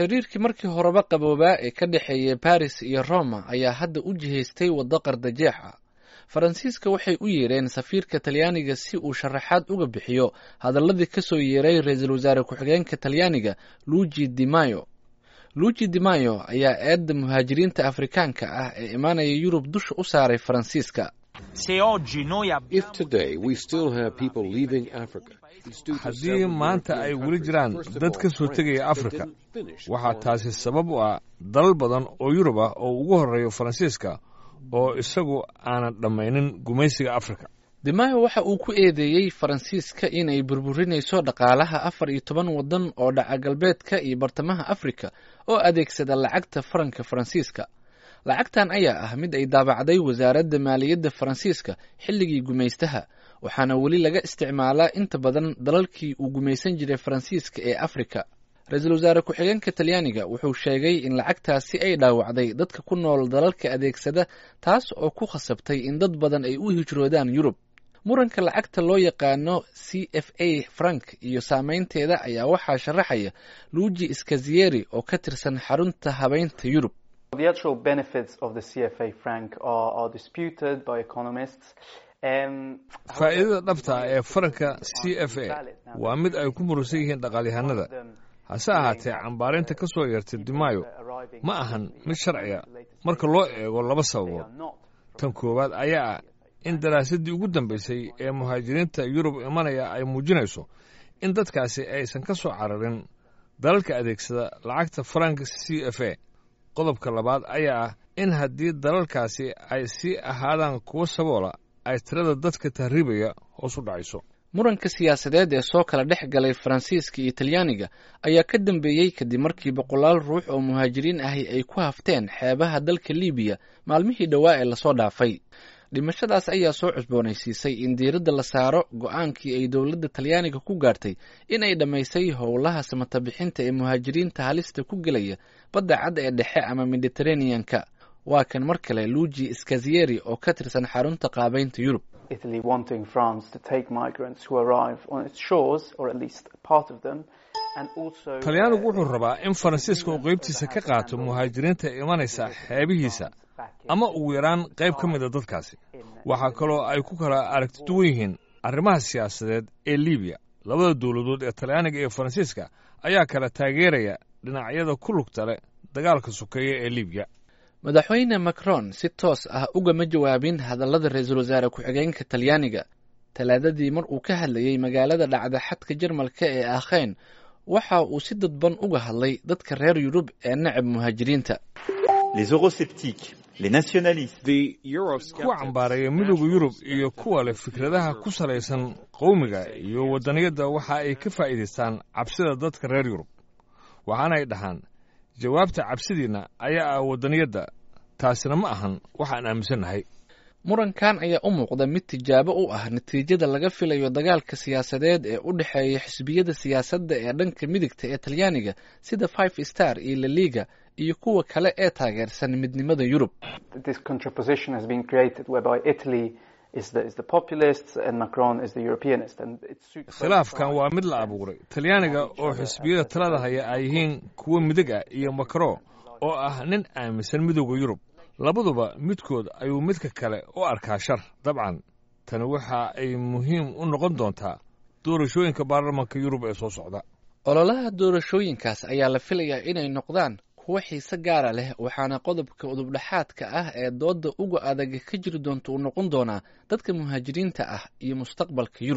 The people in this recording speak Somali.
xiriirkii markii horeba qaboobaa ee ka dhexeeyay Paris iyo Roma ayaa hadda u jihaystay waddo qardajeex ah. Faransiiska waxay u yeereen safiirka Talyaaniga si uu sharaxaad uga bixiyo hadalladii ka soo yeeray ra'iisul wasaare ku-xigeenka Talyaaniga Luigi Di Maio. Luigi Di Maio ayaa eedda muhaajiriinta Afrikaanka ah ee imaanaya Yurub dusha u saaray Faransiiska. haddii maanta ay weli jiraan dad ka soo tegaya Afrika, waxaa taasi sabab u ah dalal badan oo Yurub ah oo ugu horreeyo Faransiiska oo isagu aanan dhammaynin gumaysiga Afrika. Di Maio waxa uu ku eedeeyey Faransiiska inay burburinayso dhaqaalaha 14 waddan oo dhaca galbeedka iyo bartamaha Afrika oo adeegsada lacagta faranka Faransiiska. Lacagtan ayaa ah mid ay daabacday wasaaradda maaliyadda Faransiiska xilligii gumaystaha, waxaana weli laga isticmaalaa inta badan dalalkii uu gumaysan jiray Faransiiska ee Afrika. Ra'iisul wasaare ku-xigeenka Talyaaniga wuxuu sheegay in lacagtaasi ay dhaawacday dadka ku nool dalalka adeegsada, taas oo ku khasabtay in dad badan ay u hijroodaan Yurub. Muranka lacagta loo yaqaano CFA franc iyo saameynteeda ayaa waxaa sharaxaya Luigi Scazieri oo ka tirsan xarunta habeynta Yurub. The actual benefits of the CFA franc are disputed by economists. Faa'iidada dhabta ah ee faranka CFA waa mid ay ku murusan yihiin dhaqaalyahanada. Hase ahaatee, cambaarinta ka soo yeertay Di Maio ma ahan mid sharciya marka loo eego laba sababood. Tan koowaad ayaa ah in daraasaddii ugu dambaysay ee muhaajiriinta Yurub imanaya ay muujinayso in dadkaasi aysan ka soo cararin dalalka adeegsada lacagta faranka CFA. Qodobka labaad ayaa ah in haddii dalalkaasi ay sii ahaadaan kuwo saboola, ay tirada dadka tahriibaya hoos u dhacayso. Muranka siyaasadeed ee soo kala dhex galay Faransiiska iyo Talyaaniga ayaa ka dambeeyey kadib markii boqolaal ruux oo muhaajiriin ahi ay ku hafteen xeebaha dalka Liibiya maalmihii dhowaa ee lasoo dhaafay. Dhimashadaas ayaa soo cusboonaysiisay in diiradda la saaro go'aankii ay dowladda Talyaaniga ku gaartay in ay dhammaysay howlaha samata bixinta ee muhaajiriinta halista ku gelaya badda cad ee dhexe ama Mediterranean-ka. Waa kan mar kale Luigi Scazieri oo ka tirsan xarunta qaabaynta Yurub. Italy wanting France to take migrants who arrive on its shores, or at least part of them, and also Talyaanigu wuxuu rabaa in Faransiiska uu qaybtiisa ka qaato muhaajiriinta imanaysa xeebihiisa ama ugu yaraan qayb ka mid a dadkaasi. Waxaa kaloo ay ku kala aragti duwan yihiin arrimaha siyaasadeed ee Liibiya. Labada dowladood ee Talyaaniga iyo Faransiiska ayaa kala taageeraya dhinacyada ku lugta leh dagaalka sokeeye ee Liibiya. Madaxweyne Macron si toos ah ugama jawaabin hadallada ra'iisul wasaare ku-xigeenka Talyaaniga. Talaadadii mar uu ka hadlayay magaalada dhacda xadka Jarmalka ee Aachen, waxa uu si dadban uga hadlay dadka reer Yurub ee necab muhaajiriinta. Les eurosceptiques, les nationalistes, kuwa cambaaraya midowga Yurub iyo kuwa leh fikradaha ku salaysan qowmiga iyo waddaniyadda waxa ay ka faa'iidaystaan cabsida dadka reer Yurub. Waxaana ay dhahaan jawaabta cabsidiina ayaa ah waddaniyadda. Taasina ma ahan waxaan aaminsannahay. Murankan ayaa u muuqda mid tijaabo u ah natiijada laga filayo dagaalka siyaasadeed ee u dhexeeya xisbiyada siyaasadda ee dhanka midigta ee Talyaaniga sida Five Star iyo La Liga iyo kuwa kale ee taageersan midnimada Yurub. This contraposition has been created whereby Italy is the populists and Macron is the Europeanist, and it's khilaafkan waa mid la abuuray. Talyaaniga oo xisbiyada talada haya ay yihiin kuwa midig ah iyo Macron oo ah nin aaminsan midowga Yurub. Labaduba midkood ayuu midka kale u arkaa shar. Dabcan tani waxa ay muhiim u noqon doontaa doorashooyinka baarlamaanka Yurub ee soo socda. Ololaha doorashooyinkaas ayaa la filayaa inay noqdaan kuwa xiise gaara leh, waxaana qodobka udubdhaxaadka ah ee dooda uga adag ka jiri doonta uu noqon doonaa dadka muhaajiriinta ah iyo mustaqbalka Yurub.